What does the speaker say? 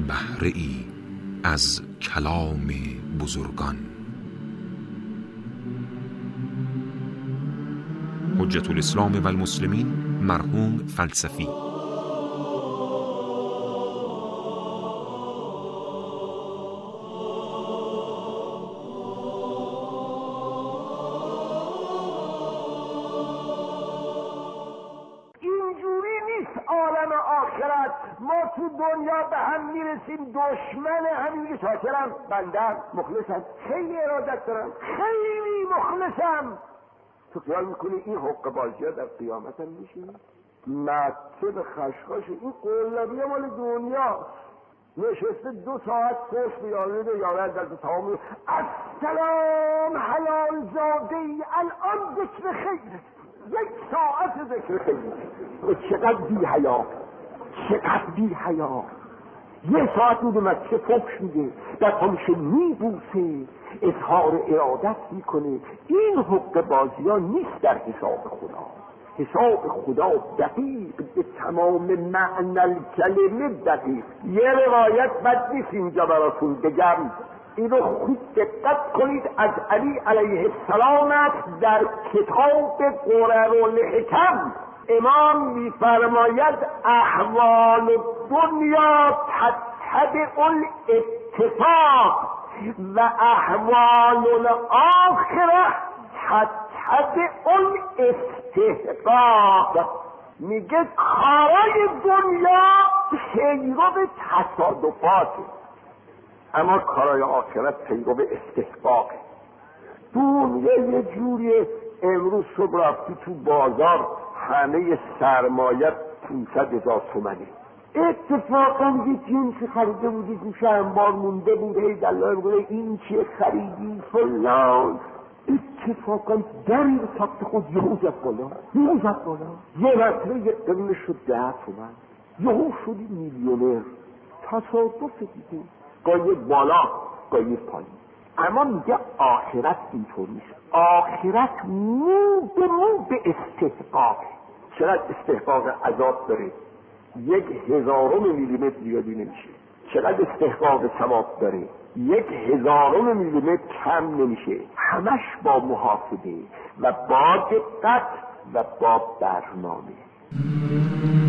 بهره ای از کلام بزرگان. حجت الاسلام و المسلمین مرحوم فلسفی. ما تو دنیا به هم میرسیم، دشمن همین که شاکرم، بندم، مخلصم، خیلی ارادت دارم، خیلی مخلصم. تو خیال میکنی این حق بازی ها در قیامت هم میشه؟ مته به خشخاش این قلبی مال دنیا نشسته 2 ساعت خوش بیاره یارد در تمام السلام حلال زاده ای الان ذکر خیره، 1 ساعت ذکر خیره. چقدر بی حیا، چقدر بی حیا. 1 ساعت میده مسجد فکش میده، در پامیشه میبوسه، اظهار ارادت میکنه. این حق بازی ها نیست در حساب خدا. حساب خدا دقیق، به تمام معنی الکلمه دقیق. یه روایت بد نیست اینجا براتون بگم، اینو خوب دقت کنید. از علی علیه السلام است در کتاب قرر الحکم. امام میفرماید احوال دنیا تتبع الاتفاق و احوال الاخره تتبع الاستحقاق. میگه کارای دنیا پیرو تصادفاته، اما کارای آخرت پیرو استحقاقه. دنیا یه جوریه. امروز صبح رفتی تو بازار همه سرمایت 500,000 تومنه. اتفاقا یه جنس خریده بودی گوش انبار مونده بود، هی دلال بوده این چیه خریدی فلان. اتفاقا در این ساخت خود یهو زد بالا، یه مطره یه قرنش شد 10 تومن، یهو شدی میلیونر. تصادف دیگه، گاهی بالا گاهی پایین. اما میگه آخرت اینطور نیست. آخرت مو به استحقاقه. چقدر استحقاق عذاب داره؟ 1/1000 میلیمتر زیادی نمیشه. چقدر استحقاق ثواب داره؟ 1/1000 میلیمتر کم نمیشه. همش با محاسبه و با دقت و با برنامه.